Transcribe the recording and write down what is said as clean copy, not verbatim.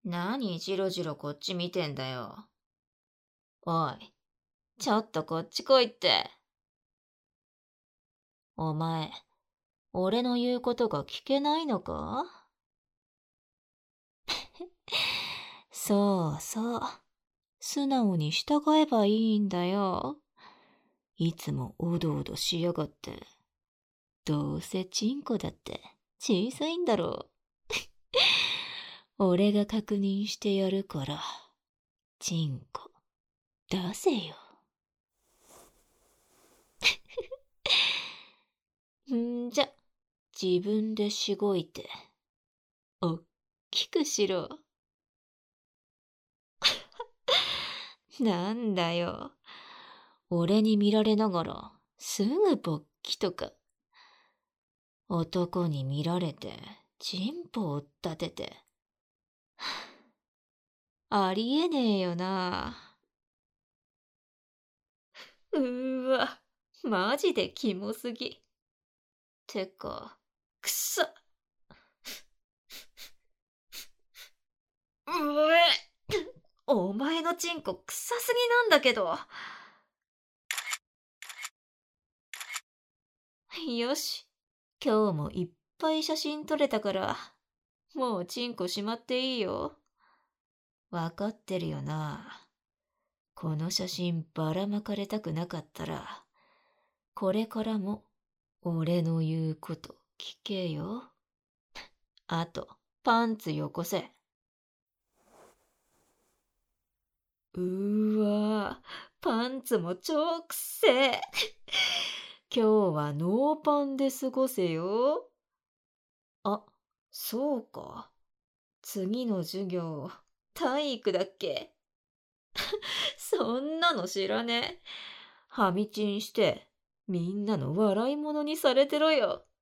何じろじろこっち見てんだよ。おい、ちょっとこっち来いって。お前、俺の言うことが聞けないのか？そうそう。素直に従えばいいんだよ。いつもおどおどしやがって。どうせチンコだって小さいんだろう。俺が確認してやるから、チンコ出せよ。んじゃ、自分でしごいて、おっきくしろ。なんだよ。俺に見られながら、すぐ勃起とか。男に見られて、チンポを立てて。ありえねえよな。わ、マジでキモすぎ。てか、くそ。うえ、お前のチンコ臭すぎなんだけど。よし、今日もいっぱい写真撮れたから、もうチンコしまっていいよ。わかってるよな。この写真ばらまかれたくなかったら、これからも俺の言うこと聞けよ。あと、パンツよこせ。わ、パンツも超くせえ。今日はノーパンで過ごせよ。あ、そうか。次の授業、体育だっけ？そんなの知らねえ。はみちんして、みんなの笑い物にされてろよ。